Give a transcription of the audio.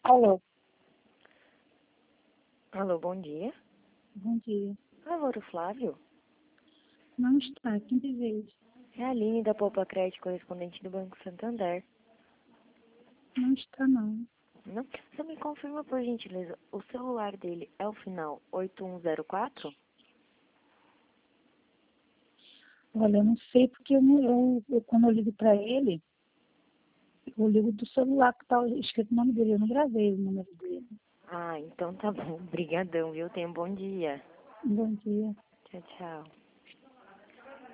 Alô, Alô, bom dia. bom dia. Alô, o Flávio? Não está, quem deseja? É a Aline da Poupa Crédito, correspondente do Banco Santander. Não está, não. Não? Só me confirma, por gentileza, o celular dele é o final 8104? Olha, eu não sei porque quando eu ligo para ele, eu ligo do celular que está escrito o nome dele, eu não gravei o número dele. Ah, então tá bom. Obrigadão, viu? Tenha um bom dia. Bom dia. Tchau, tchau.